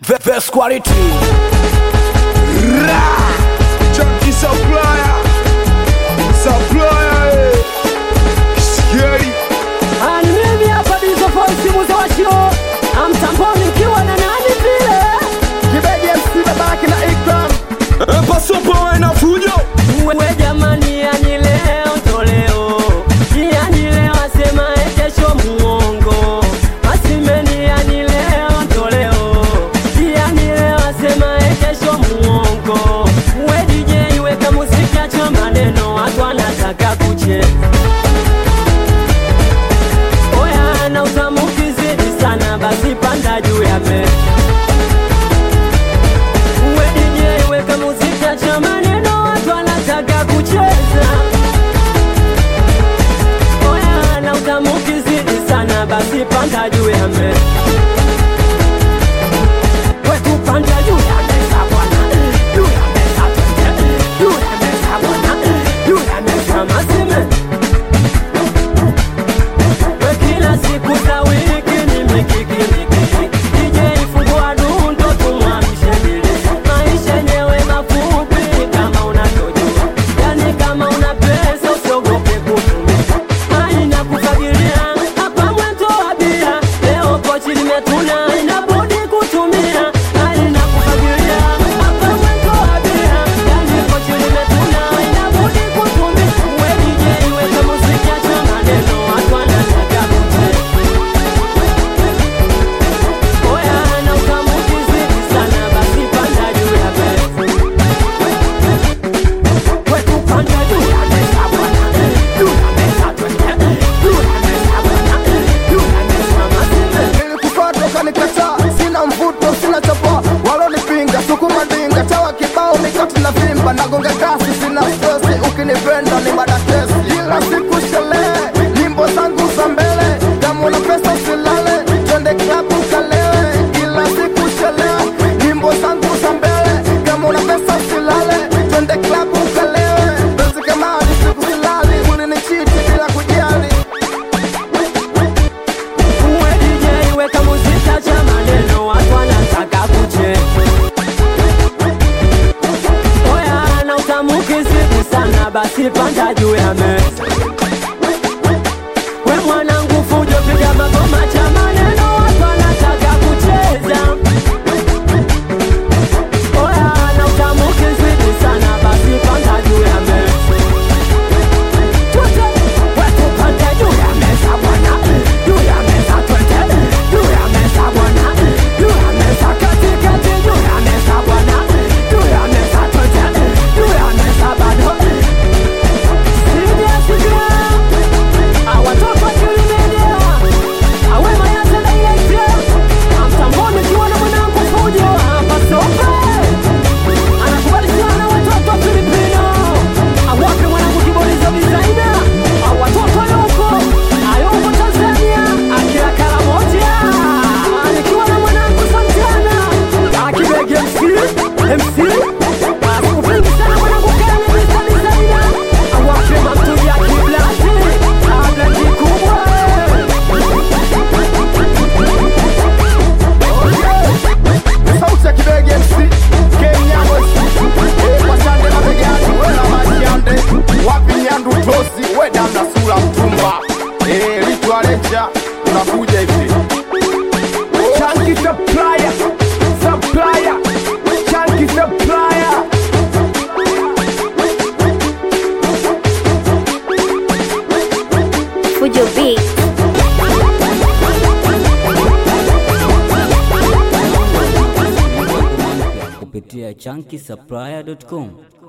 Best quality. Chunky supplier. Supplier. Scary. And mimi hapa ndizo voice muzawashio. Amtamboni kiwa na nani vile. Kibeje MC babaki na Ikram. Pasopo na fujo. Uwe jamani yani leo toleo. Yani leo asema kesho muongo. Asimeni yani leo toleo. Yani leo asema kesho muongo. Uwe DJ weka muziki acha maneno watu wanataka kucheza. Oya na utamu kizidi sana basi panda juu ya meza. Uwe DJ weka muziki acha maneno watu wanataka kucheza. Oya na utamu kizidi sana basi panda juu ya meza. Wetu panda juu ya meza bwana. Juu ya meza twende. Juu ya meza bwana. Juu ya meza maseme. Kila siku za wiki ni mikiki. DJ fungua dundo tumwamshe bile. Maisha yenyewe mafupi kama unatojua. Yani kama una pesa usiogope kutumia. Haina kufagilia hapa mwento wa bia. Leo pochi limetuna inabudi kutumia. Haina kufagilia hapa mwento wa bia. Yani pochi limetuna inabudi kutumia. Uwe DJ weka muziki acha maneno watu wanataka kucheza. Oya na utamu kizidi sana basi panda juu ya meza. Wetu panda juu ya meza bwana. Juu ya meza twende. Juu ya meza bwana. Juu ya meza maseme. Nilikupata ukanikataa, sina mvuto, sina chapa, walonipinga, sukuma dinga, chawa kibao, mikati na vimba, nagonga kasi, sina stress, ukinipenda ni madakesi, ila siku sherehe, nyimbo zangu za mbele, kama una pesa usilale, twende klabu kalewe, ila siku sherehe, nyimbo zangu za mbele, kama una pesa usilale, twende klabu kalewe, basi kama ni siku silali, ulinichiti bila kujali. Uwe DJ weka muziki acha maneno watu wanataka kucheza. Oya na utamu kizidi sana basi panda juu ya meza. We mwanangu fujo piga magoma cha maneno watu wanataka kucheza. Oya na utamu kizidi sana basi panda juu ya meza. Twende wetu panda juu ya meza bwana. Juu ya meza twende. Juu ya meza bwana. Juu ya meza katikati. Juu ya meza bwana. Juu ya meza twende. Juu ya meza bado. Sikia. Watoto wa Kilimedia. Awe mayasa na ile. Amtamboni kiwa na mwanangu fujo hapa sope. Anakubali sana watoto wa Filipino. Awape mwanangu kibolizo designer. Watoto yuko. Ayuko Tanzania. Akila Karamoja. Nikiwa na mwanangu Santana. Akibege MC. Asikupingi sana mwanangu Kani Mr. Designer. Awape mamtuja kiblasi. Blandi kubwa. Sauti ya Kibege MC, Kenya kwa shande na begani, wena mashande, wapi nyandu tosi, weda mna sura mtumba. Litwa Lecha, tunakuja hivi. Chunky supplier, supplier, Chunky supplier. Fujo Beat. Kupitia chunkysupplier.com.